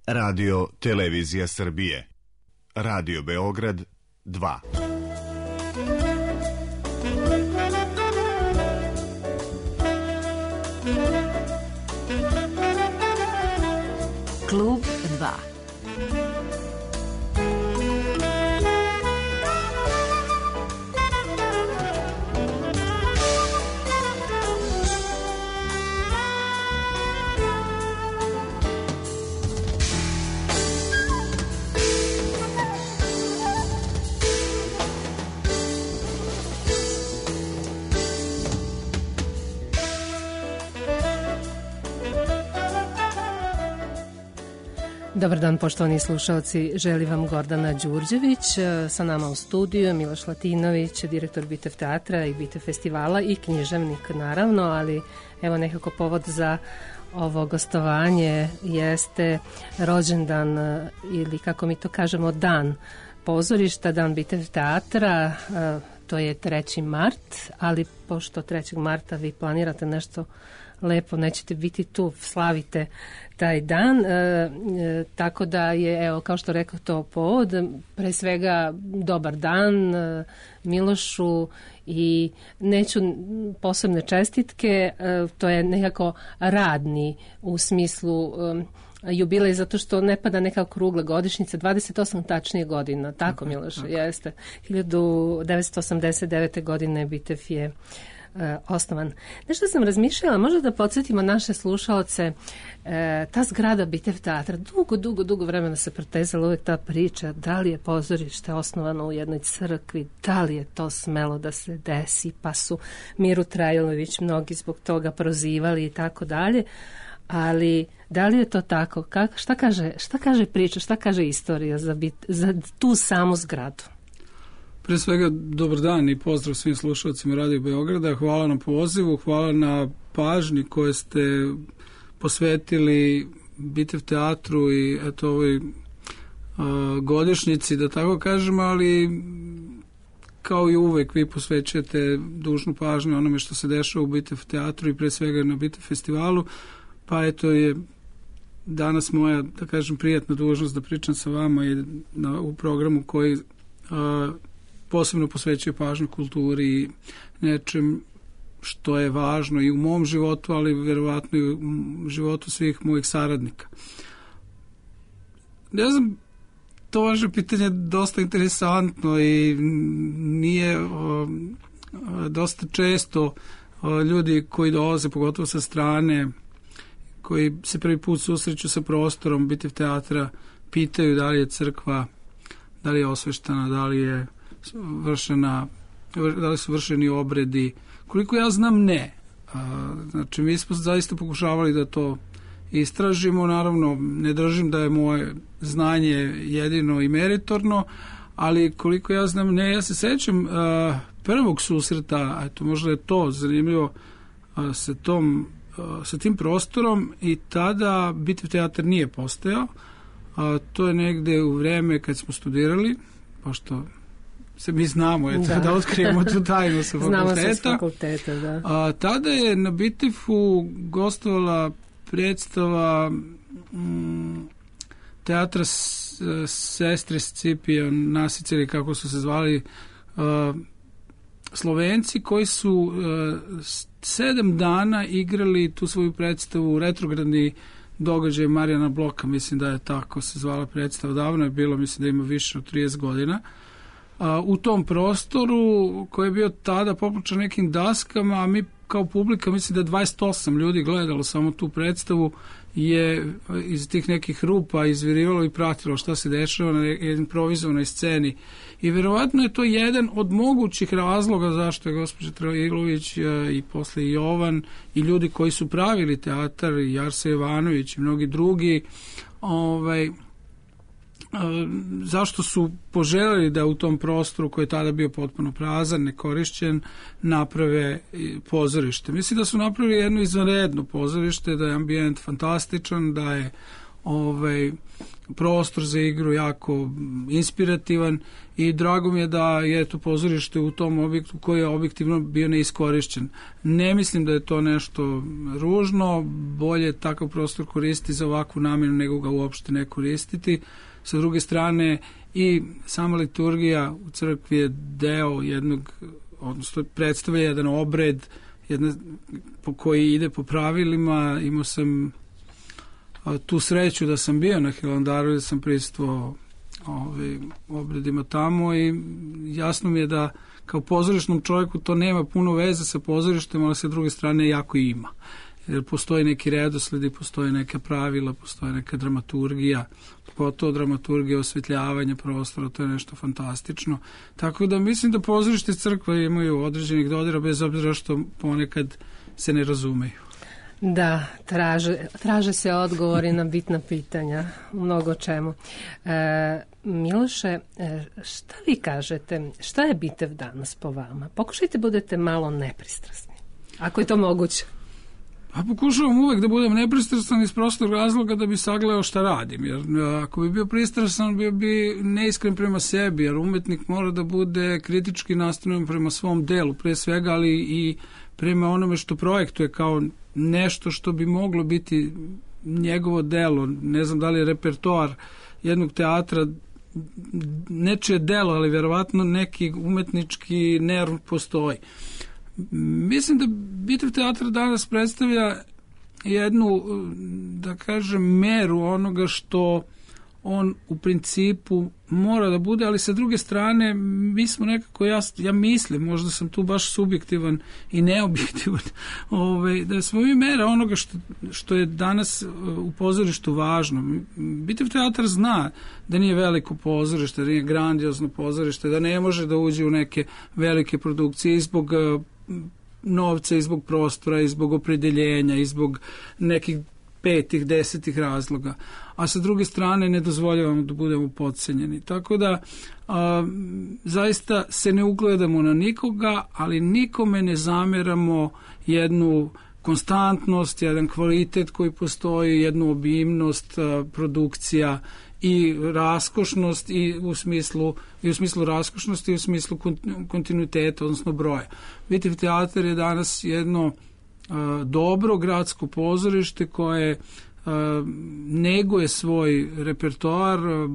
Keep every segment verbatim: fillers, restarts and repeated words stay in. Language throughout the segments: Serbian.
Radio Televizija Srbije. Radio Beograd dva. Klub dva. Dobar dan, poštovani slušalci, želi vam Gordana Đurđević, sa nama u studiju Miloš Latinović, direktor Bitev teatra i Bitev festivala i književnik naravno, ali evo nekako povod za ovo gostovanje jeste rođendan ili kako mi to kažemo dan pozorišta, dan Bitev teatra, to je treći mart, ali pošto trećeg marta vi planirate nešto lepo, nećete biti tu, slavite taj dan, e, e, tako da je, evo, kao što rekao to povod, pre svega dobar dan e, Milošu i neću posebne čestitke, e, to je nekako radni u smislu e, jubilej, zato što ne pada neka okrugla godišnjica, dvadeset osam tačnije godina, tako Miloš, jeste, hiljadu devetsto osamdeset devete. godine Bitev je osnovan. Nešto sam razmišljala, možda da podsjetimo naše slušalce, e, ta zgrada Bitev teatra, dugo, dugo, dugo vremena se protezala uvijek ta priča, da li je pozorište osnovano u jednoj crkvi, da li je to smelo da se desi, pa su Miru Trajlović mnogi zbog toga prozivali i tako dalje, ali da li je to tako? Ka, šta, kaže, šta kaže priča, šta kaže istorija za, bit, za tu samu zgradu? Pre svega, dobar dan i pozdrav svim slušalcima Radio Beograda. Hvala na pozivu, hvala na pažnji koje ste posvetili Bitev teatru i eto ovoj a, godišnjici, da tako kažem, ali kao i uvek vi posvećujete dužnu pažnju onome što se dešava u Bitev teatru i pre svega na Bitev festivalu, pa eto je danas moja, da kažem, prijatna dužnost da pričam sa vama i na, u programu koji a, posebno posvećuje pažnju kulturi i nečem što je važno i u mom životu, ali verovatno i u životu svih mojih saradnika. Ne znam, to vaše pitanje je dosta interesantno i nije o, dosta često o, ljudi koji dolaze, pogotovo sa strane, koji se prvi put susreću sa prostorom Bitev teatra, pitaju da li je crkva, da li je osveštana, da li je vršena, da li su vršeni obredi. Koliko ja znam, ne. A, znači, mi smo zaista pokušavali da to istražimo. Naravno, ne držim da je moje znanje jedino i meritorno, ali koliko ja znam, ne. Ja se sećam a, prvog susreta, eto, možda je to zanimljivo, a, sa, tom, a, sa tim prostorom, i tada Bitev teatar nije postojao. A, to je negde u vreme kad smo studirali, pošto se mi znamo, eto, da, da otkrijemo tu tajnu sa fakulteta. Znamo se s fakulteta, da. A, tada je na Bitefu gostovala predstava m, teatra s, Sestre Scipion Nasice, ili kako su se zvali, a, Slovenci, koji su a, sedam dana igrali tu svoju predstavu, retrogradni događaj Marijana Bloka, mislim da je tako se zvala predstava, davno je bilo, mislim da ima više od trideset godina. A, u tom prostoru koji je bio tada popločan nekim daskama, a mi kao publika, mislim da je dvadeset osam ljudi gledalo samo tu predstavu, je iz tih nekih rupa izvirivalo i pratilo šta se dešava na improvizovanoj sceni. I verovatno je to jedan od mogućih razloga zašto je gospođa Trailović i posle i Jovan i ljudi koji su pravili teatar, i Arse Jovanović i mnogi drugi, ovaj, zašto su poželjeli da u tom prostoru koji je tada bio potpuno prazan, nekorišćen, naprave pozorište. Mislim da su napravili jedno izvanredno pozorište, da je ambijent fantastičan, da je ovaj, prostor za igru jako inspirativan i drago mi je da je to pozorište u tom objektu koji je objektivno bio neiskorišćen. Ne mislim da je to nešto ružno, bolje takav prostor koristiti za ovakvu namjenu nego ga uopšte ne koristiti. Sa druge strane i sama liturgija u crkvi je deo jednog, odnosno predstavlja jedan obred jedna, po koji ide po pravilima. Imao sam tu sreću da sam bio na Hilandaru, da sam prisustvovao ovaj, obredima tamo i jasno mi je da kao pozorišnom čovjeku to nema puno veze sa pozorištem, ali sa druge strane jako ima. Jer postoji neki redosled, postoje neka pravila, postoje neka dramaturgija, pogotovo dramaturgija osvetljavanja prostora, to je nešto fantastično. Tako da mislim da pozorište crkve imaju određenih dodira, bez obzira što ponekad se ne razumeju. Da, traže, traže se odgovori na bitna pitanja u mnogo čemu. E, Miloše, e, šta vi kažete, šta je Bitev danas po vama? Pokušajte budete malo nepristrasni, ako je to moguće. A pokušavam uvek da budem nepristrasan iz prostog razloga da bi sagledao šta radim, jer ako bi bio pristrasan bio bi neiskren prema sebi, jer umetnik mora da bude kritički nastavljen prema svom delu, pre svega, ali i prema onome što projektuje kao nešto što bi moglo biti njegovo delo. Ne znam da li je repertoar jednog teatra nečije delo, ali verovatno neki umetnički nerv postoji. Mislim da Bitev teatra danas predstavlja jednu, da kažem, meru onoga što on u principu mora da bude, ali sa druge strane mi smo nekako, ja, ja mislim, možda sam tu baš subjektivan i neobjektivan, ovaj, da smo mi mera onoga što, što je danas u pozorištu važno. Bitev teatar zna da nije veliko pozorište, da nije grandiozno pozorište, da ne može da uđe u neke velike produkcije i zbog novca, i zbog prostora, i zbog opredeljenja, i zbog nekih petih, desetih razloga, a sa druge strane ne dozvoljavamo da budemo podcenjeni. Tako da a, zaista se ne ugledamo na nikoga, ali nikome ne zameramo jednu konstantnost, jedan kvalitet koji postoji, jednu obimnost a, produkcija i raskošnost i u smislu i u smislu raskošnosti i u smislu kontinuiteta, odnosno broja. Bitev teatar je danas jedno a, dobro gradsko pozorište koje a, neguje svoj repertoar a,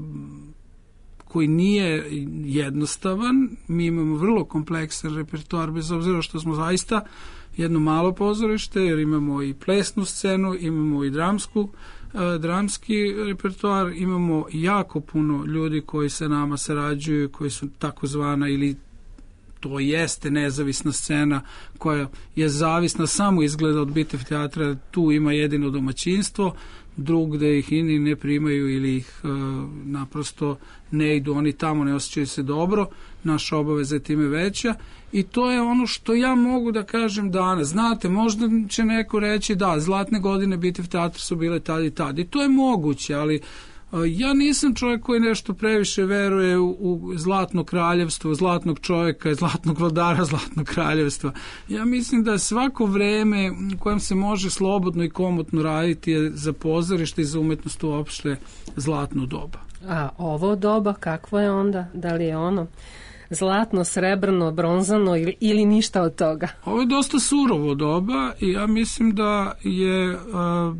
koji nije jednostavan. Mi imamo vrlo kompleksan repertoar, bez obzira što smo zaista jedno malo pozorište, jer imamo i plesnu scenu, imamo i dramsku dramski repertoar, imamo jako puno ljudi koji se nama sarađuju, koji su takozvana ili to jeste nezavisna scena koja je zavisna samo izgleda od Bitev teatra, tu ima jedino domaćinstvo, drugde ih ini ne primaju ili ih e, naprosto ne idu, oni tamo ne osjećaju se dobro, naša obaveza je time veća i to je ono što ja mogu da kažem danas. Znate, možda će neko reći da, zlatne godine Bitev teatra su bile tad i tad i to je moguće, ali ja nisam čovjek koji nešto previše veruje u, u zlatno kraljevstvo, zlatnog čovjeka, zlatnog vladara, zlatnog kraljevstva. Ja mislim da svako vreme u kojem se može slobodno i komotno raditi je za pozorište i za umetnost uopšte zlatno doba. A ovo doba, kakvo je onda? Da li je ono zlatno, srebrno, bronzano ili, ili ništa od toga? Ovo je dosta surovo doba i ja mislim da je... A,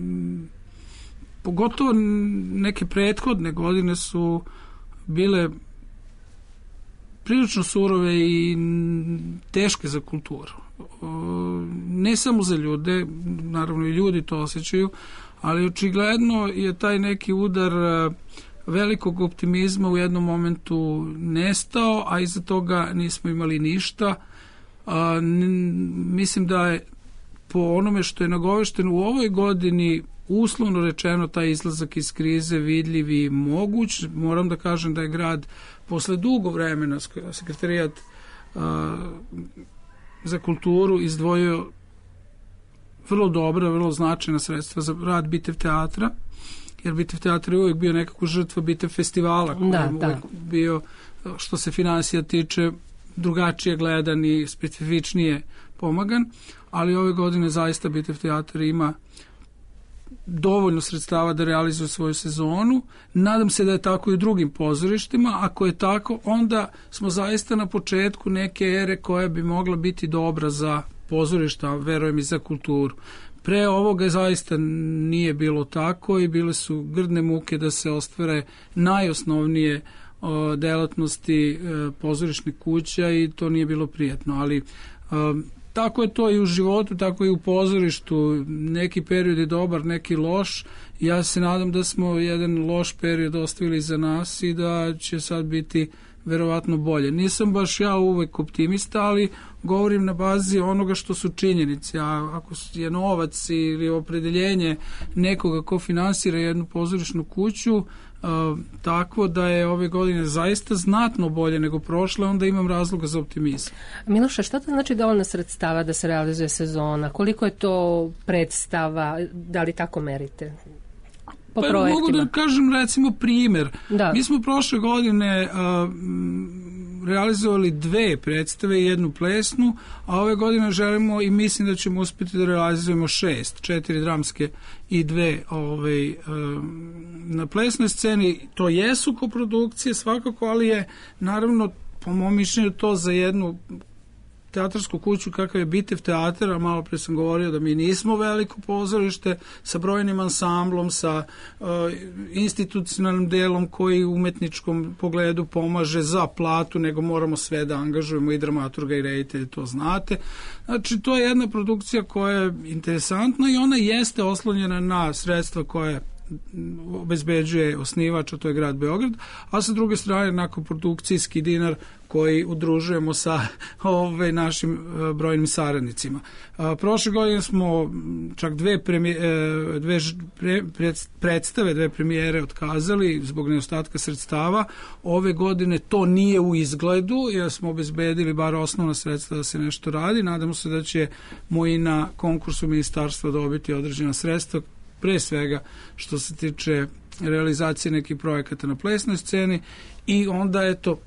pogotovo neke prethodne godine su bile prilično surove i teške za kulturu. Ne samo za ljude, naravno i ljudi to osjećaju, ali očigledno je taj neki udar velikog optimizma u jednom momentu nestao, a iza toga nismo imali ništa. Mislim da je po onome što je nagovešteno u ovoj godini uslovno rečeno taj izlazak iz krize vidljiv i moguć. Moram da kažem da je grad posle dugo vremena sekretarijat a, za kulturu izdvojio vrlo dobra, vrlo značajna sredstva za rad Bitev teatra, jer Bitev teatra je uvijek bio nekako žrtva Bitev festivala koji da, je uvijek da. bio, što se finansija tiče, drugačije gledan i specifičnije pomagan, ali ove godine zaista Bitev teatra ima dovoljno sredstava da realizuje svoju sezonu. Nadam se da je tako i u drugim pozorištima. Ako je tako, onda smo zaista na početku neke ere koja bi mogla biti dobra za pozorišta, verujem i za kulturu. Pre ovoga zaista nije bilo tako i bile su grdne muke da se ostvare najosnovnije o, delatnosti e, pozorišnih kuća i to nije bilo prijatno, ali o, tako je to i u životu, tako i u pozorištu. Neki period je dobar, neki loš. Ja se nadam da smo jedan loš period ostavili za nas i da će sad biti verovatno bolje. Nisam baš ja uvek optimista, ali govorim na bazi onoga što su činjenice. A ako je novac ili opredeljenje nekoga ko finansira jednu pozorišnu kuću, Uh, tako da je ove godine zaista znatno bolje nego prošle, onda imam razloga za optimizam. Miloše, šta to znači dovoljno sredstava da se realizuje sezona? Koliko je to predstava? Da li tako merite? Po pa projektima? Mogu da kažem recimo primjer. Da. Mi smo prošle godine uh, realizovali dve predstave i jednu plesnu, a ove godine želimo i mislim da ćemo uspjeti da realizujemo šest, četiri dramske i dve ovaj, na plesnoj sceni. To jesu koprodukcije svakako, ali je naravno po mom mišljenju to za jednu teatarsku kuću kakav je Bitev teatar, a malo pre sam govorio da mi nismo veliko pozorište sa brojnim ansamblom, sa uh, institucionalnim delom koji u umetničkom pogledu pomaže za platu, nego moramo sve da angažujemo i dramaturga i reditelje, to znate. Znači, to je jedna produkcija koja je interesantna i ona jeste oslonjena na sredstva koje obezbeđuje osnivač, a to je grad Beograd, a sa druge strane nakon produkcijski dinar koji udružujemo sa ove, našim e, brojnim saradnicima. A, prošle godine smo čak dve, premije, e, dve pre, pred, predstave, dve premijere otkazali zbog nedostatka sredstava. Ove godine to nije u izgledu, jer smo obezbedili bar osnovna sredstva da se nešto radi. Nadamo se da ćemo i na konkursu ministarstva dobiti određena sredstva, pre svega što se tiče realizacije nekih projekata na plesnoj sceni i onda eto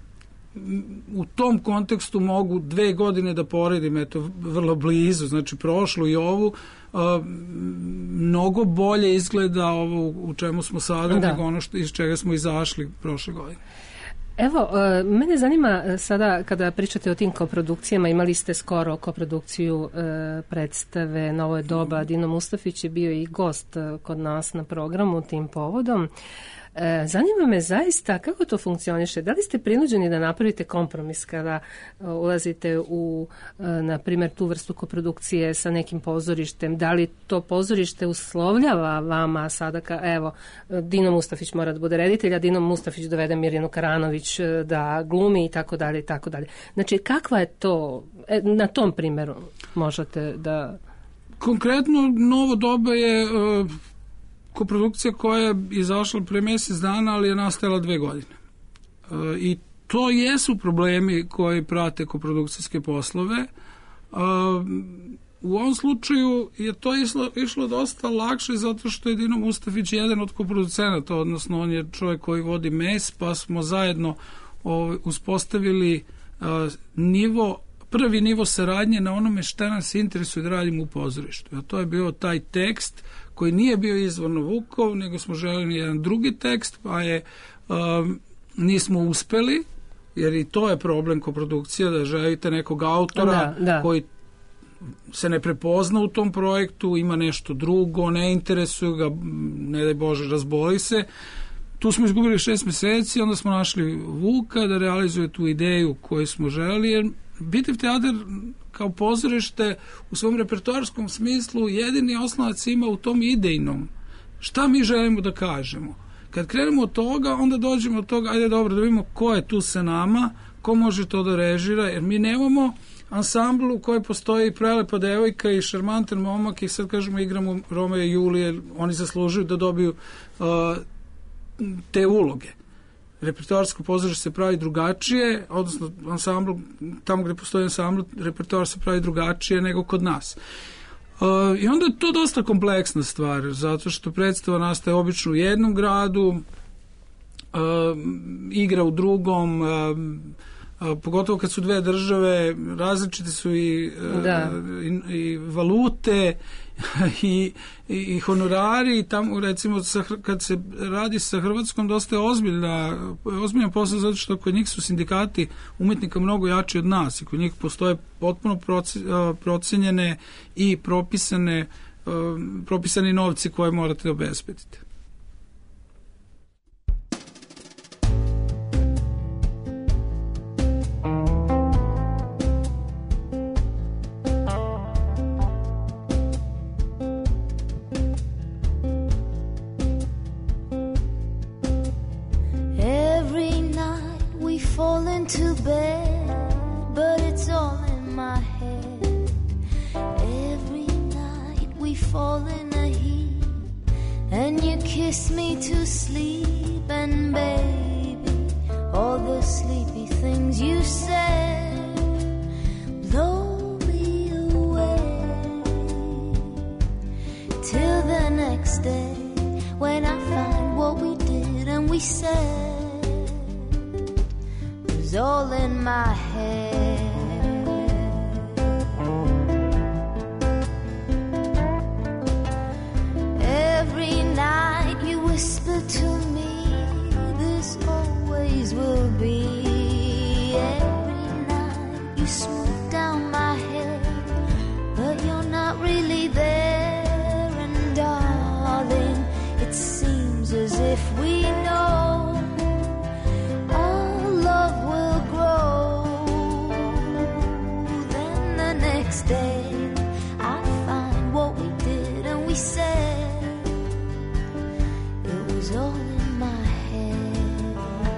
u tom kontekstu mogu dve godine da poredim, eto vrlo blizu, znači prošlu i ovu, a, mnogo bolje izgleda ovo u čemu smo sada da. nego ono što, iz čega smo izašli prošle godine. Evo, mene zanima sada kada pričate o tim koprodukcijama, imali ste skoro koprodukciju predstave Novo je doba, Dino Mustafić je bio i gost kod nas na programu tim povodom. Zanima me zaista kako to funkcioniše. Da li ste prinuđeni da napravite kompromis kada ulazite u, na primjer, tu vrstu koprodukcije sa nekim pozorištem? Da li to pozorište uslovljava vama sada, ka, evo, Dino Mustafić mora da bude reditelj, a Dino Mustafić dovede Mirjanu Karanović da glumi i tako dalje i tako dalje. Znači, kakva je to, na tom primjeru možete da... Konkretno, Novo doba je... Uh... koprodukcija koja je izašla pre mjesec dana, ali je nastajala dve godine. E, I to jesu problemi koji prate koprodukcijske poslove. E, u ovom slučaju je to išlo, išlo dosta lakše zato što je Dino Mustafić jedan od koproducenata, odnosno on je čovjek koji vodi M E S, pa smo zajedno o, uspostavili e, nivo, prvi nivo saradnje na onome šta nas interesuje da radimo u pozorištu. A to je bio taj tekst koji nije bio izvorno Vukov, nego smo želeli jedan drugi tekst, pa je um, nismo uspeli, jer i to je problem koprodukcija, da želite nekog autora da, da. koji se ne prepozna u tom projektu, ima nešto drugo, ne interesuje ga, ne daj Bože, razboli se. Tu smo izgubili šest meseci, onda smo našli Vuka da realizuje tu ideju koju smo želeli, jer Bitev teatar kao pozorište u svom repertoarskom smislu jedini oslonac ima u tom idejnom. Šta mi želimo da kažemo? Kad krenemo od toga, onda dođemo od toga, ajde dobro, da vidimo ko je tu sa nama, ko može to da režira, jer mi nemamo ansambl u kojoj postoji prelepa devojka i šarmantan momak i sad kažemo igramo Romeo i Julije, oni zaslužuju da dobiju uh, te uloge. Repertoarsko pozorište se pravi drugačije, odnosno ansambl, tamo gde postoji ansambl, repertoar se pravi drugačije nego kod nas. Uh, I onda je to dosta kompleksna stvar, zato što predstava nastaje obično u jednom gradu, uh, igra u drugom, uh, pogotovo kad su dve države, različite su i, da. i, i valute i, i, i honorari. Tamo, recimo, sa, kad se radi sa Hrvatskom, dosta je ozbiljna, ozbiljna posao, zato što kod njih su sindikati umetnika mnogo jači od nas i kod njih postoje potpuno procenjene i propisane, propisani novci koje morate da obezbedite. Fall into bed, but it's all in my head. Every night we fall in a heap, and you kiss me to sleep. And baby, all the sleepy things you said blow me away. Till the next day, when I find what we did and we said all in my head. Every night you whisper to me, this always will be. Every night you smooth down my head, but you're not really there. And darling, it seems as if we know day I find what we did and we said it was all in my head.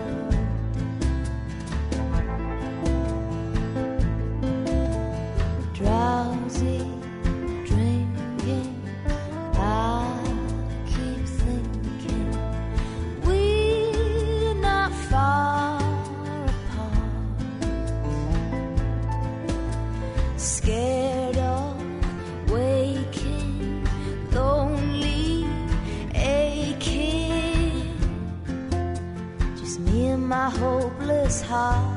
Drowsy, drinking, I keep thinking we're not far apart. Scared my hopeless heart.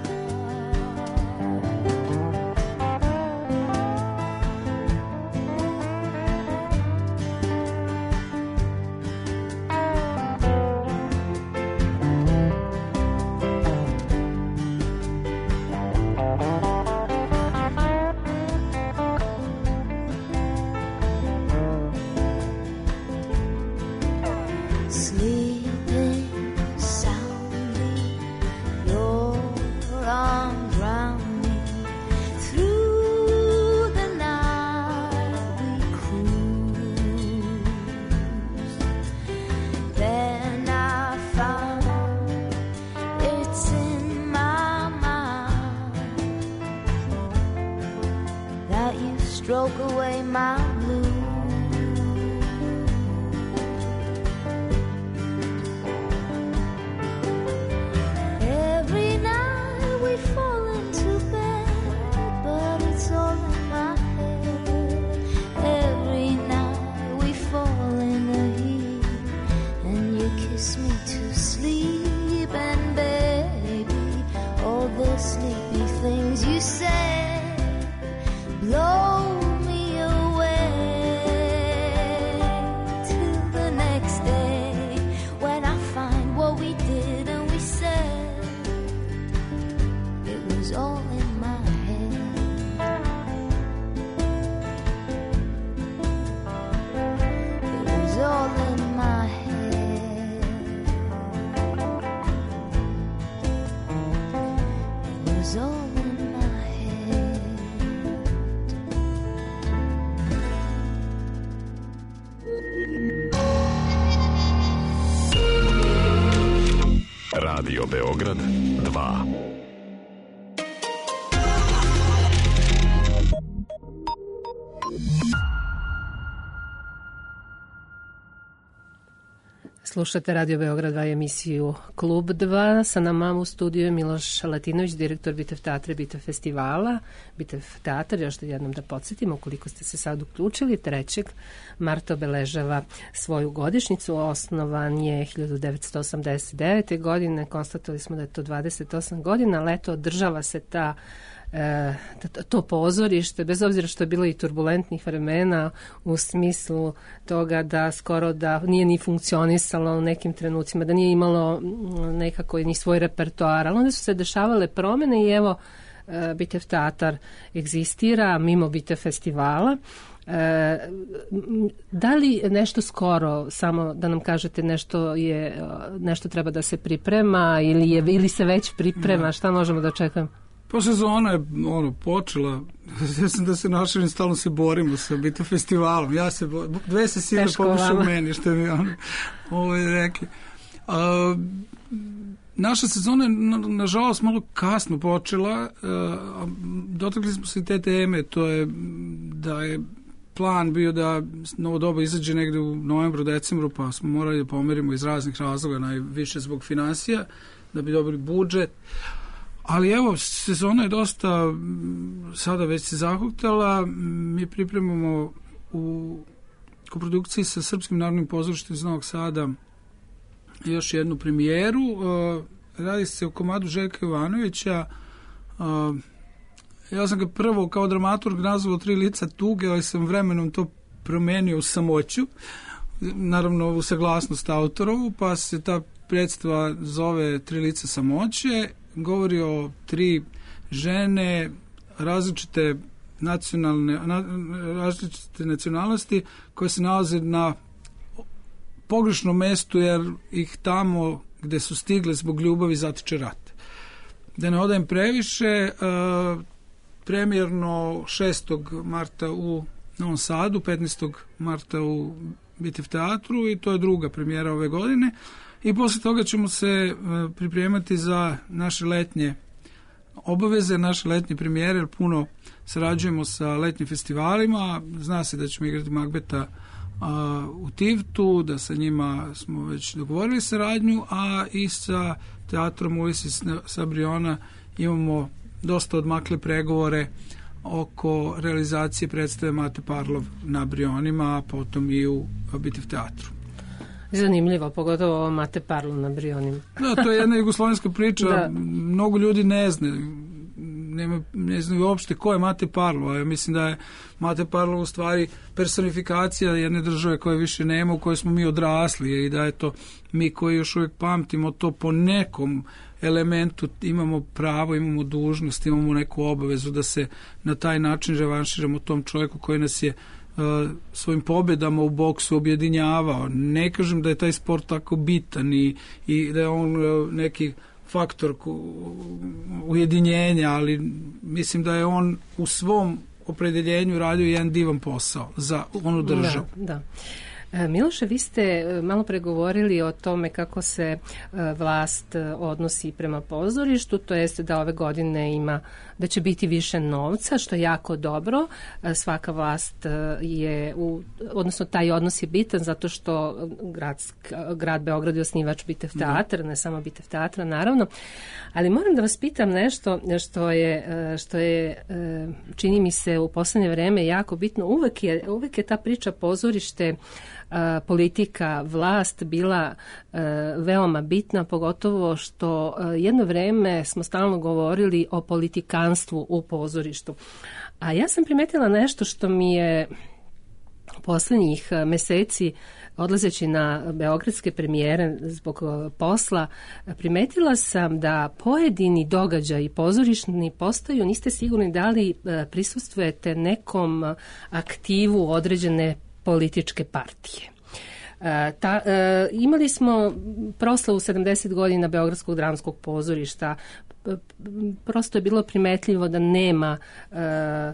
Stroke away my blues. Every night we fall into bed, but it's all in my head. Every night we fall in a heap, and you kiss me to sleep. And baby, all the sleepy things you said blow Radio Beograd dva. Slušate Radio Beograd dva, emisiju Klub dva. Sa nama u studiju je Miloš Latinović, direktor Bitev teatra i Bitev festivala. Bitev teatar, još da jednom da podsjetimo, ukoliko ste se sad uključili, trećeg marta obeležava svoju godišnjicu. Osnovan je hiljadu devetsto osamdeset devete. godine, konstatovali smo da je to dvadeset osam godina, ali eto, održava se ta E, to pozorište, bez obzira što je bilo i turbulentnih vremena u smislu toga da skoro da nije ni funkcionisalo u nekim trenucima, da nije imalo nekako ni svoj repertoar, ali onda su se dešavale promene i evo e, Bitev teatar egzistira mimo Bitev festivala. E, da li nešto skoro, samo da nam kažete nešto je, nešto treba da se priprema ili, je, ili se već priprema, šta možemo da očekujemo? Pa sezona je ono, počela, ja sam da se našalim, stalno se borimo sa Bitev festivalom, ja se bo... dve se sile popišu u meni, što mi ono, ovo je rekli. A, naša sezona je, na, nažalost, malo kasno počela, a, dotakli smo se te teme, to je da je plan bio da Novo doba izađe negde u novembru, decembru, pa smo morali da pomerimo iz raznih razloga, najviše zbog finansija, da bi dobili budžet. Ali evo, sezona je dosta sada već se zahuktala. Mi pripremamo u koprodukciji sa Srpskim narodnim pozorištem iz Novog Sada još jednu premijeru. Radi se o komadu Željka Jovanovića. Ja sam ga prvo kao dramaturg nazvao Tri lica tuge, ali sam vremenom to promenio u Samoću. Naravno u saglasnost autorovu, pa se ta predstava zove Tri lica samoće. Govori o tri žene različite nacionalne, na, različite nacionalnosti koje se nalaze na pogrešnom mestu jer ih tamo gde su stigle zbog ljubavi zatiče rat. Da ne odajem previše, uh, premijerno šestog marta u Novom Sadu, petnaestog marta u Bitev teatru i to je druga premijera ove godine. I posle toga ćemo se pripremati za naše letnje obaveze, naše letnje premijere, jer puno sarađujemo sa letnjim festivalima. Zna se da ćemo igrati Magbeta a, u Tivtu, da sa njima smo već dogovorili saradnju, a i sa teatrom Ulises sa Briona imamo dosta odmakle pregovore oko realizacije predstave Mate Parlov na Brionima, a potom i u Bitev teatru. Zanimljivo, pogotovo ovo Mate Parlov na Brionima. Da, to je jedna jugoslovenska priča, da. Mnogo ljudi ne zna, nema, ne znaju uopšte ko je Mate Parlov. Ja mislim da je Mate Parlov u stvari personifikacija jedne države koje više nema, u kojoj smo mi odrasli i da je to mi koji još uvijek pamtimo to po nekom elementu imamo pravo, imamo dužnost, imamo neku obavezu da se na taj način revanširamo tom čovjeku koji nas je Uh, svojim pobjedama u boksu objedinjavao. Ne kažem da je taj sport tako bitan i, i da je on uh, neki faktor ujedinjenja, ali mislim da je on u svom opredeljenju radio jedan divan posao za onu državu. Da, da. Miloše, vi ste malo pregovorili o tome kako se vlast odnosi prema pozorištu, to jest da ove godine ima, da će biti više novca, što je jako dobro. Svaka vlast je, u, odnosno taj odnos je bitan zato što grad, grad Beograd je osnivač Bitev teatra, ne samo Bitev teatra, naravno. Ali moram da vas pitam nešto što je, što je čini mi se u poslednje vreme jako bitno. Uvek je, uvek je ta priča pozorište, politika, vlast bila e, veoma bitna, pogotovo što e, jedno vreme smo stalno govorili o politikanstvu u pozorištu. A ja sam primetila nešto što mi je poslednjih meseci, odlazeći na beogradske premijere zbog posla, primetila sam da pojedini događaji pozorišni postaju, niste sigurni da li prisustvujete nekom aktivu određene političke partije. E, ta, e, imali smo proslavu sedamdeset godina Beogradskog dramskog pozorišta. Prosto je bilo primetljivo da nema e,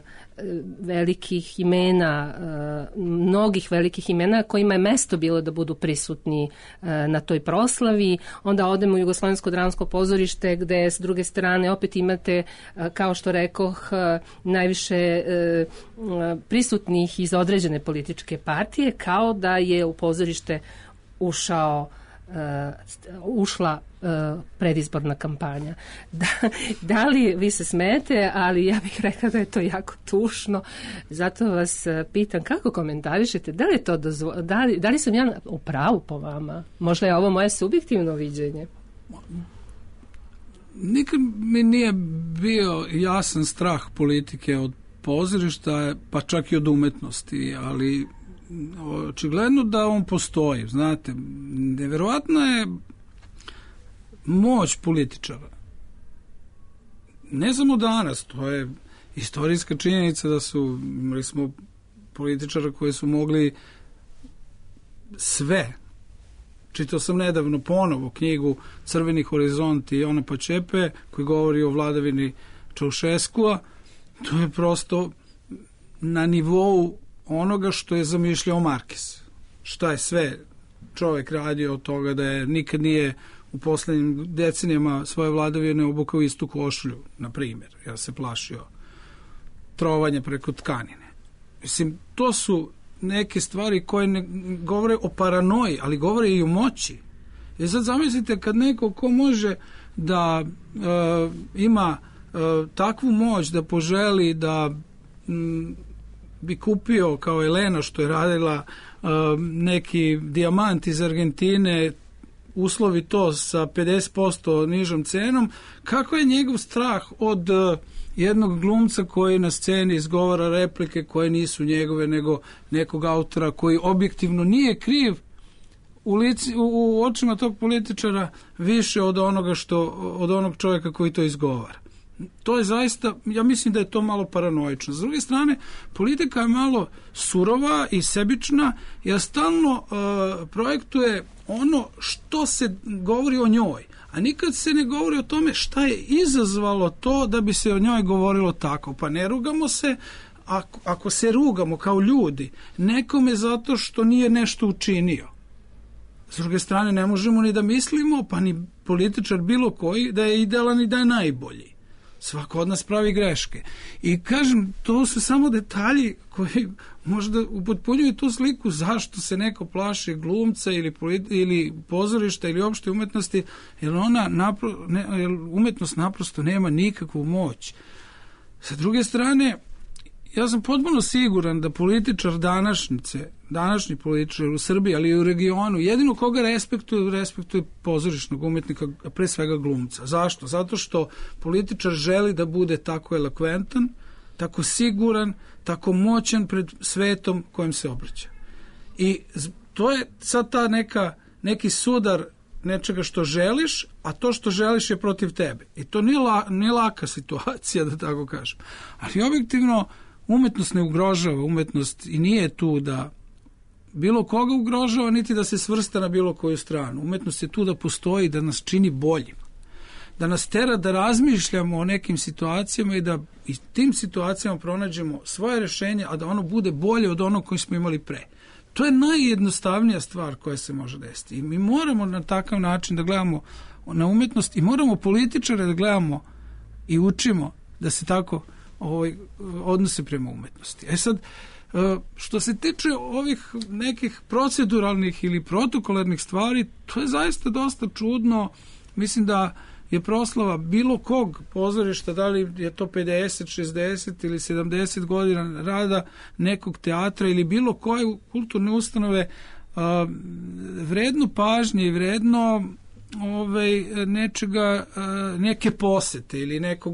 velikih imena, e, mnogih velikih imena kojima je mesto bilo da budu prisutni e, na toj proslavi. Onda odemo u Jugoslovensko dramsko pozorište gde s druge strane opet imate, e, kao što rekoh, e, najviše e, prisutnih iz određene političke partije, kao da je u pozorište ušao ušla uh, predizborna kampanja. Da, da li, vi se smete, ali ja bih rekla da je to jako tužno. Zato vas pitam, kako komentarišete? Da li je to dozvo... da li, da li sam ja u pravu po vama? Možda je ovo moje subjektivno viđenje? Nikad mi nije bio jasan strah politike od pozorišta, pa čak i od umetnosti, ali očigledno da on postoji. Znate, nevjerovatna je moć političara. Ne samo danas, to je istorijska činjenica da su, imali smo političara koji su mogli sve. Čitao sam nedavno ponovo knjigu Crveni horizont i Ona Pačepe, koji govori o vladavini Čaušeskua. To je prosto na nivou onoga što je zamišljao Markes. Šta je sve čovjek radio od toga da je nikad nije u poslednjim decenijama svoje vladavine obukao istu košulju, na primjer. Ja se plašio trovanja preko tkanine. Mislim, to su neke stvari koje ne govore o paranoji, ali govore i o moći. I sad zamislite kad neko ko može da uh, ima uh, takvu moć da poželi da m, bi kupio kao Elena što je radila uh, neki dijamant iz Argentine, uslovi to sa pedeset posto nižom cenom, kako je njegov strah od uh, jednog glumca koji na sceni izgovara replike koje nisu njegove, nego nekog autora koji objektivno nije kriv u, lici, u, u očima tog političara više od onoga što, od onog čovjeka koji to izgovara. To je zaista, ja mislim da je to malo paranoično. S druge strane, politika je malo surova i sebična, jer stalno uh, projektuje ono što se govori o njoj, a nikad se ne govori o tome šta je izazvalo to da bi se o njoj govorilo tako. Pa ne rugamo se, ako, ako se rugamo kao ljudi, nekome zato što nije nešto učinio. S druge strane, ne možemo ni da mislimo, pa ni političar bilo koji, da je idealan i da je najbolji. Svako od nas pravi greške. I kažem, to su samo detalji koji možda upotpunjuju tu sliku zašto se neko plaši glumca ili, ili pozorišta ili opšte umetnosti, jer ona napro, ne, jer umetnost naprosto nema nikakvu moć. Sa druge strane, ja sam potpuno siguran da političar današnjice, današnji političar u Srbiji, ali i u regionu, jedino koga respektuje, respektuje pozorišnog umetnika, a pre svega glumca. Zašto? Zato što političar želi da bude tako elokventan, tako siguran, tako moćan pred svetom kojem se obraća. I to je sad ta neka, neki sudar nečega što želiš, a to što želiš je protiv tebe. I to nije, la, nije laka situacija, da tako kažem. Ali objektivno, umetnost ne ugrožava, umetnost i nije tu da bilo koga ugrožava, niti da se svrsta na bilo koju stranu. Umetnost je tu da postoji, da nas čini boljim, da nas tera da razmišljamo o nekim situacijama i da i tim situacijama pronađemo svoje rešenje, a da ono bude bolje od onog koji smo imali pre. To je najjednostavnija stvar koja se može desiti. I mi moramo na takav način da gledamo na umetnost i moramo političare da gledamo i učimo da se tako ovaj, odnose prema umetnosti. E sad, što se tiče ovih nekih proceduralnih ili protokolarnih stvari, to je zaista dosta čudno. Mislim da je proslava bilo kog pozorišta, da li je to pedeset, šezdeset ili sedamdeset godina rada nekog teatra ili bilo koje kulturne ustanove, vredno pažnje i vredno ovaj, nečega, neke posete ili nekog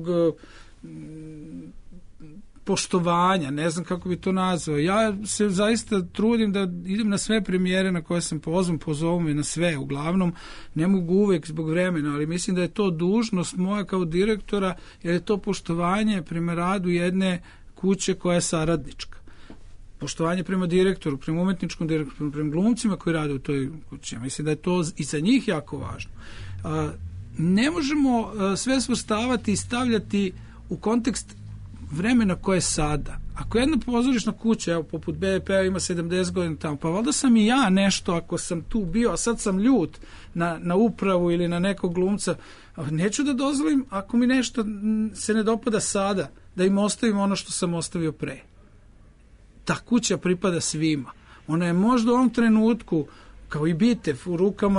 poštovanja, ne znam kako bi to nazvao. Ja se zaista trudim da idem na sve premijere na koje sam pozvan, pozovu me na sve, uglavnom ne mogu uvek zbog vremena, ali mislim da je to dužnost moja kao direktora, jer je to poštovanje prema radu jedne kuće koja je saradnička. Poštovanje prema direktoru, prema umetničkom direktoru, prema glumcima koji rade u toj kući. Mislim da je to i za njih jako važno. Ne možemo sve svrstavati i stavljati u kontekst vremena koje je sada. Ako jedna pozorišna kuća, evo, poput B D P-a ima sedamdeset godina tamo, pa valjda sam i ja nešto, ako sam tu bio, a sad sam ljut na, na upravu ili na nekog glumca, neću da dozvolim, ako mi nešto se ne dopada sada, da im ostavim ono što sam ostavio pre. Ta kuća pripada svima. Ona je možda u ovom trenutku, kao i Bitev, u rukama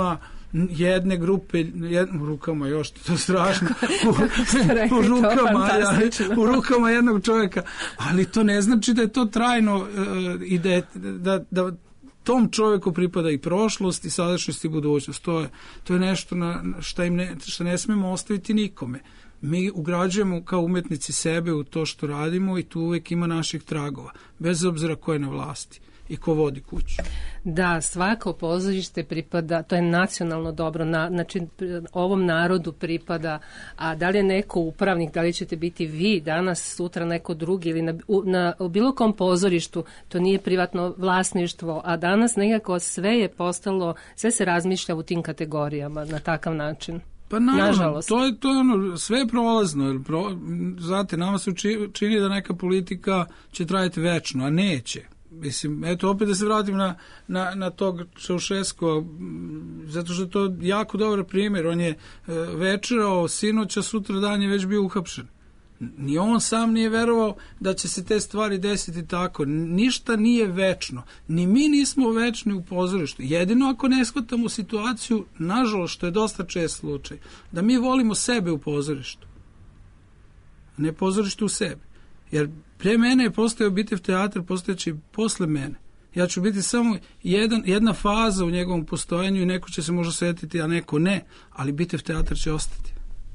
jedne grupe, jed, u rukama još, to je strašno, u, u, rukama, ja, u rukama jednog čovjeka, ali to ne znači da je to trajno uh, i da, je, da, da tom čovjeku pripada i prošlost i sadašnjost i budućnost. To je, to je nešto na, šta, im ne, šta ne smemo ostaviti nikome. Mi ugrađujemo kao umetnici sebe u to što radimo i tu uvijek ima naših tragova, bez obzira ko je na vlasti i ko vodi kuću. Da, svako pozorište pripada, to je nacionalno dobro, na, znači ovom narodu pripada, a da li je neko upravnik, da li ćete biti vi danas, sutra neko drugi ili na, u, na u bilo kom pozorištu, to nije privatno vlasništvo, a danas nekako sve je postalo, sve se razmišlja u tim kategorijama na takav način. Pa naravno, to je, to je ono, sve je prolazno. Pro, znate, nama se čini da neka politika će trajati večno, a neće. Mislim, eto, opet da se vratim na, na, na tog Čaušeskova, zato što je to jako dobar primjer. On je e, večerao sinoća, sutra dan je već bio uhapšen. Ni on sam nije verovao da će se te stvari desiti tako. Ništa nije večno. Ni mi nismo večni u pozorištu. Jedino ako ne shvatamo situaciju, nažalost, što je dosta čest slučaj, da mi volimo sebe u pozorištu. Ne pozorište u sebi. Jer pre mene je postojao Bitev teatar, postojeći posle mene. Ja ću biti samo jedan, jedna faza u njegovom postojanju i neko će se možda sjetiti, a neko ne. Ali Bitev teatar će ostati.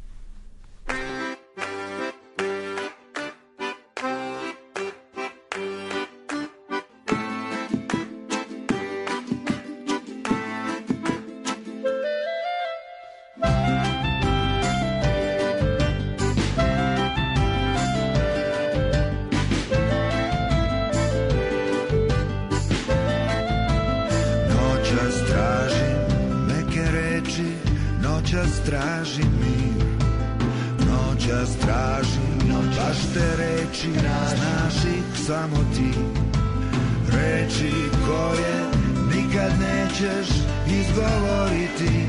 Tražim mir, noćas tražim, baš te reči, znaš ih samo ti. Reči koje nikad nećeš izgovoriti,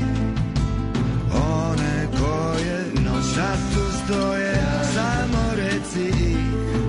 one koje sad tu stoje, samo reci ih.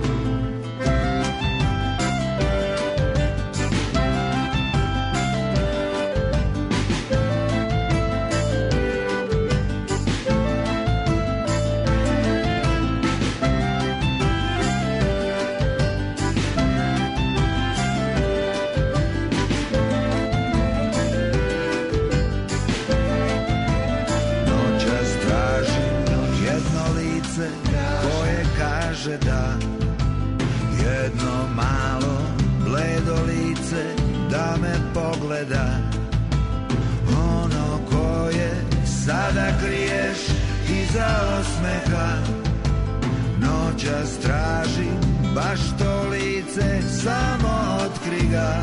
Da jedno malo bledo lice da me pogleda, ono koje sada kriješ iza osmeha. Noćas tražim baš to lice, samo otkri ga.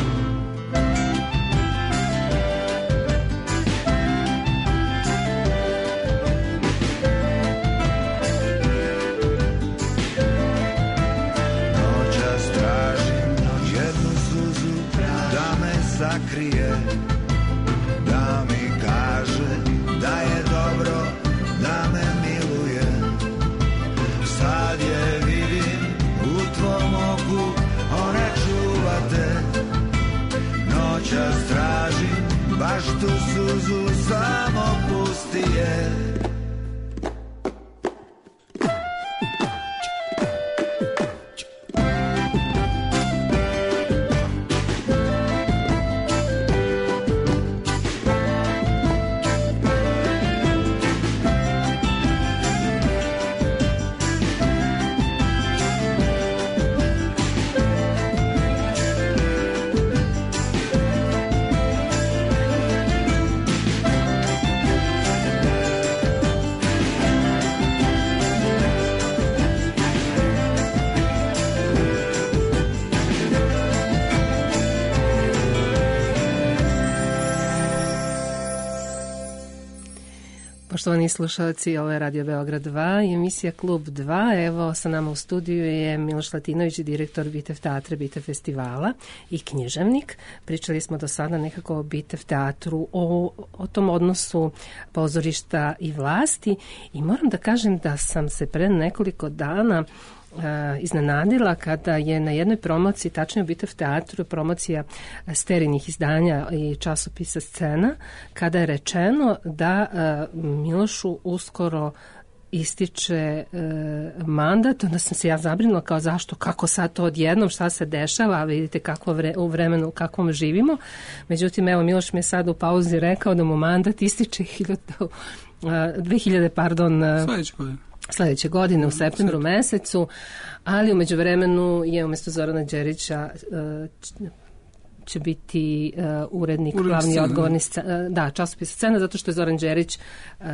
Sakrije, da mi kaže da je dobro, da me miluje. Sad je vidim u tvom oku, ona čuva te. Noćas tražim baš tu suzu, samo pusti je. Poštovani slušalci, ovo je Radio Beograd dva i emisija Klub dva. Evo, sa nama u studiju je Miloš Latinović, direktor Bitev teatra, Bitev festivala i književnik. Pričali smo do sada nekako o Bitev teatru, o, o tom odnosu pozorišta i vlasti i moram da kažem da sam se pre nekoliko dana iznenadila kada je na jednoj promociji, tačnije u Bitev teatru, promocija sterinih izdanja i časopisa Scena, kada je rečeno da Milošu uskoro ističe e, mandat, onda sam se ja zabrinula kao zašto, kako sad to odjednom, šta se dešava, a vidite kako vre, u vremenu u kakvom živimo. Međutim, evo, Miloš mi je sad u pauzi rekao da mu mandat ističe hiljadu, dve hiljade, pardon, sledeće godine. Sledeće godine u septembru mesecu, ali u međuvremenu je umjesto Zorana Đerića e, će biti uh, urednik, Ured glavni scena. odgovorni scena, da, časopis Scena, zato što je Zoran Đerić uh,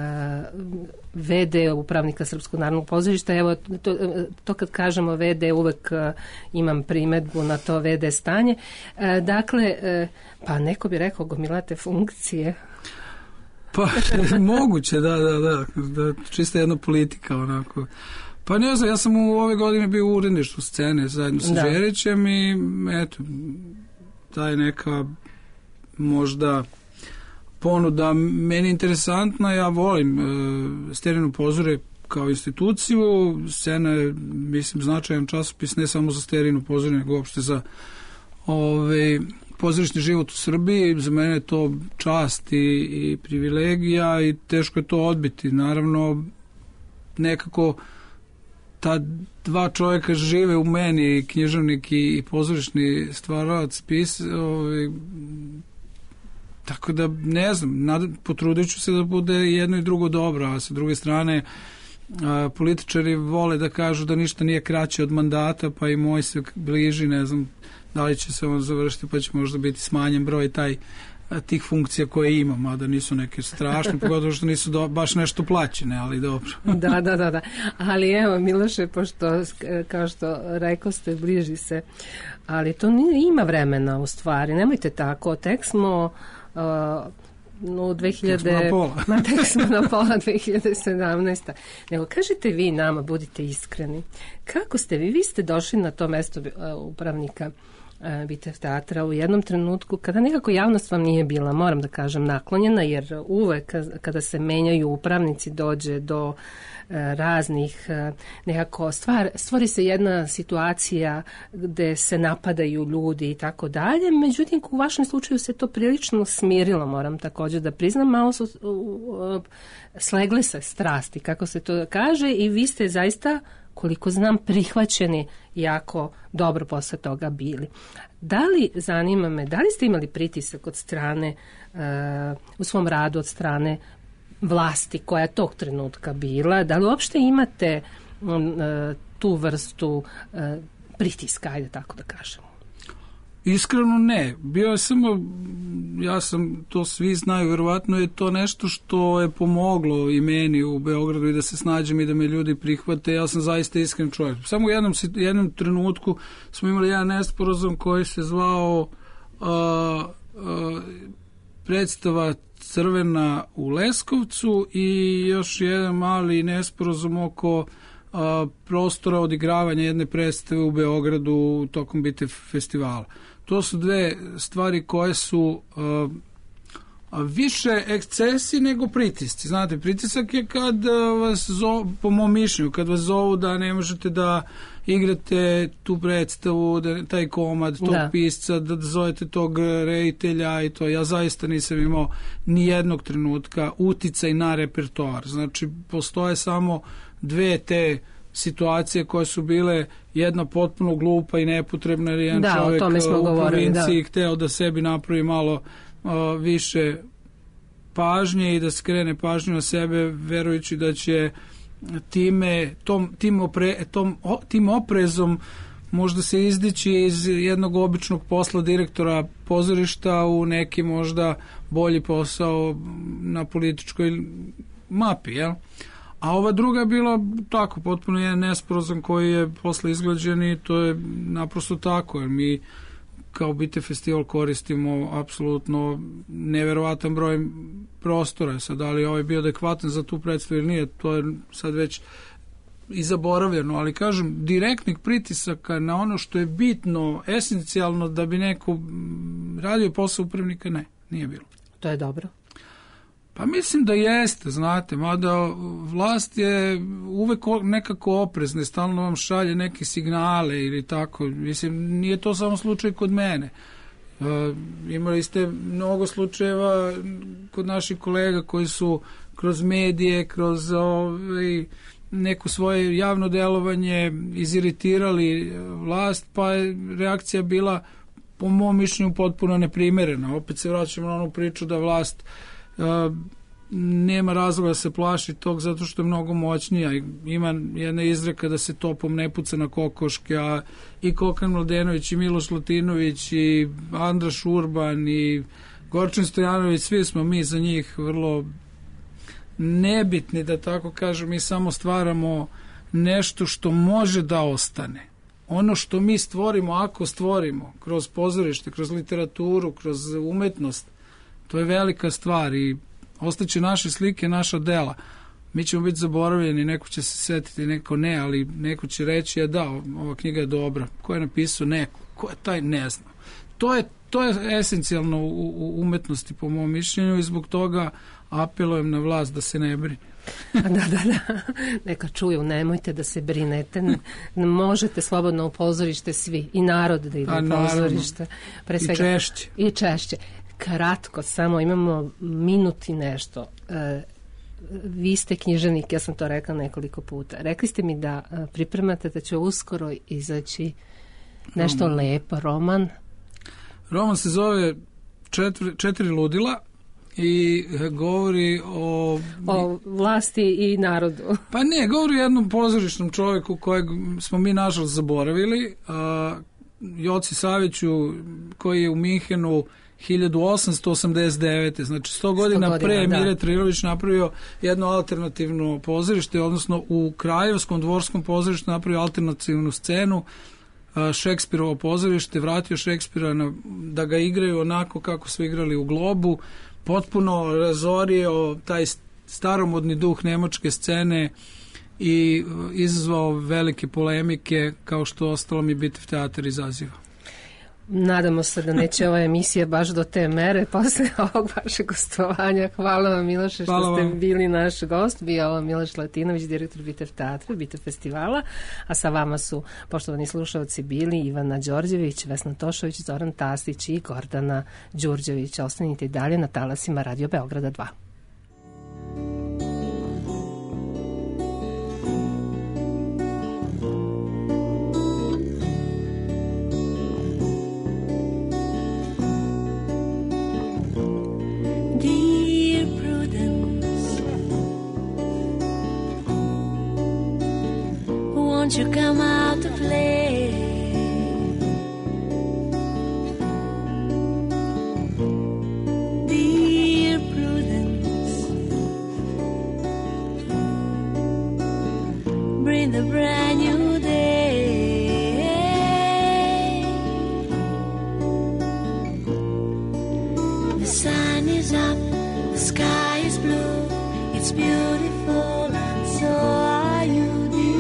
ve de upravnika Srpskog narodnog pozorišta. Evo, to, to kad kažemo ve de, uvek uh, imam primedbu na to ve de stanje. Uh, dakle, uh, pa neko bi rekao gomilate funkcije. Pa, moguće, da, da, da, da, čista jedna politika, onako. Pa ne znam, ja sam u ove godine bio u uredništvu Scene zajedno sa da. Đerićem i eto, taj neka možda ponuda meni interesantna, ja volim e, Sterinu pozore kao instituciju, Scena je, mislim, značajan časopis ne samo za Sterinu pozore, nego uopšte za ove, pozorišni život u Srbiji. Za mene je to čast i, i privilegija i teško je to odbiti. Naravno, nekako ta dva čovjeka žive u meni, književnik i, i pozorišni stvaralac, pis, ovaj, tako da ne znam, nad, potrudit ću se da bude jedno i drugo dobro, a sa druge strane a, političari vole da kažu da ništa nije kraće od mandata, pa i moj se bliži, ne znam da li će se on završiti, pa će možda biti smanjen broj taj tih funkcija koje imam, a da nisu neke strašne, pogotovo što nisu do, baš nešto plaćene, ali dobro. Da, da, da, da. Ali evo, Miloše, pošto, kao što rekao ste, bliži se, ali to nije, ima vremena u stvari, nemojte tako, tek smo uh, u dve hiljade... Tek smo na pola. Ma, tek smo na pola dve hiljade sedamnaeste. Nego, kažite vi nama, budite iskreni, kako ste vi, vi ste došli na to mesto uh, upravnika Bitev teatra u jednom trenutku kada nekako javnost vam nije bila, moram da kažem, naklonjena, jer uvek kada se menjaju upravnici dođe do raznih nekako stvar, stvori se jedna situacija gde se napadaju ljudi i tako dalje, međutim u vašem slučaju se to prilično smirilo, moram također da priznam, malo su slegle se strasti, kako se to kaže, i vi ste zaista, koliko znam, prihvaćeni jako dobro posle toga bili. Da li, zanima me, da li ste imali pritisak od strane, uh, u svom radu od strane vlasti koja je tog trenutka bila, da li uopšte imate um, uh, tu vrstu uh, pritiska, ajde tako da kažemo? Iskreno ne. Bio je samo, ja sam, to svi znaju, verovatno je to nešto što je pomoglo i meni u Beogradu i da se snađem i da me ljudi prihvate. Ja sam zaista iskren čovjek. Samo u jednom, jednom trenutku smo imali jedan nesporazum koji se zvao uh, uh, predstava Crvena u Leskovcu i još jedan mali nesporazum oko a, prostora odigravanja jedne predstave u Beogradu tokom Bitev festivala. To su dve stvari koje su a, a više ekscesi nego pritisci. Znate, pritisak je kad vas zovu, po mom mišljenju, kad vas zovu da ne možete da igrate tu predstavu, da, taj komad tog da. pisca, da zovete tog reditelja i to. Ja zaista nisam imao ni jednog trenutka uticaj na repertoar. Znači, postoje samo dve te situacije koje su bile jedna potpuno glupa i nepotrebna, jer jedan da, čovjek u provinciji da. hteo da sebi napravi malo uh, više pažnje i da skrene pažnju na sebe, verujući da će time, tom, tim, opre, tom, o, tim oprezom možda se izdići iz jednog običnog posla direktora pozorišta u neki možda bolji posao na političkoj mapi, jel? A ova druga je bila tako, potpuno jedan nesporazum koji je posle izglađen i to je naprosto tako, jer mi kao Bitev festival koristimo apsolutno neverovatan broj prostora. Sad, da li je ovaj bio adekvatan za tu predstavu ili nije, to je sad već i zaboravljeno, ali kažem, direktnih pritisaka na ono što je bitno, esencijalno da bi neko radio posao upravnika, ne, nije bilo. To je dobro. Pa mislim da jeste, znate, mada vlast je uvek nekako oprezna, stalno vam šalje neke signale ili tako, mislim, nije to samo slučaj kod mene. Uh, imali ste mnogo slučajeva kod naših kolega koji su kroz medije, kroz ovaj, neko svoje javno delovanje iziritirali vlast, pa je reakcija bila po mom mišljenju potpuno neprimerena. Opet se vraćamo na onu priču da vlast uh, nema razloga da se plaši tog zato što je mnogo moćnija. Ima jedna izreka da se topom ne puca na kokoške, a i Kokan Mladenović i Miloš Latinović i Andraš Urban i Gorčin Stojanović, svi smo mi za njih vrlo nebitni, da tako kažem, mi samo stvaramo nešto što može da ostane. Ono što mi stvorimo, ako stvorimo, kroz pozorište, kroz literaturu, kroz umetnost, to je velika stvar i ostaće naše slike, naša dela. Mi ćemo biti zaboravljeni, neko će se setiti, neko ne, ali neko će reći, ja da, ova knjiga je dobra. Ko je napisao? Neko. Ko je taj? Ne znam. To je, to je esencijalno u, u umetnosti, po mom mišljenju, i zbog toga apelujem na vlast da se ne brini. da, da, da. Neka čuju, nemojte da se brinete. Možete slobodno u pozorište svi. I narod da ide u pozorište. Pre svega, I češće. I češće. Kratko, samo imamo minut i nešto. E, vi ste književnik, ja sam to rekla nekoliko puta. Rekli ste mi da pripremate da će uskoro izaći nešto roman. Lepo, roman. Roman se zove Četiri, četiri ludila i govori o... O vlasti i narodu. Pa ne, govori o jednom pozorišnom čovjeku kojeg smo mi nažalost zaboravili, a, Joci Saviću, koji je u Minhenu hiljadu osamsto osamdeset devete znači sto godina, sto godina pre da. Mire Trirović napravio jedno alternativno pozorište, odnosno u Kraljevskom dvorskom pozorištu napravio alternativnu scenu, Šekspirovo pozorište, vratio Šekspira na, da ga igraju onako kako su igrali u Globu, potpuno razorio taj staromodni duh nemačke scene i izazvao velike polemike, kao što ostalo mi Bitev teatar izaziva. Nadamo se da neće ova emisija baš do te mere posle ovog vašeg gostovanja. Hvala vam, Miloše, što Hvala ste vam. bili naš gost. Bio ovo Miloš Latinović, direktor Bitev teatra, Bitev festivala, a sa vama su, poštovani slušalci, bili Ivana Đorđević, Vesna Tošović, Zoran Tasić i Gordana Đurđević. Ostanite i dalje na talasima Radio Beograda dva. Won't you come out to play? Dear Prudence, bring the brand new day. The sun is up, the sky is blue, it's beautiful, and so are you.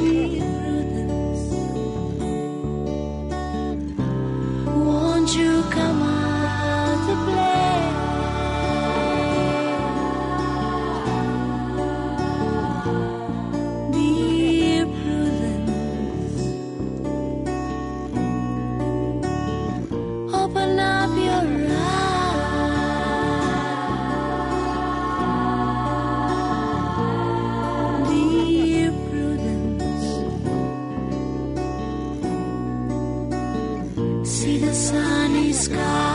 You come out to play. Dear Prudence, open up your eyes. Dear Prudence, see the sunny sky.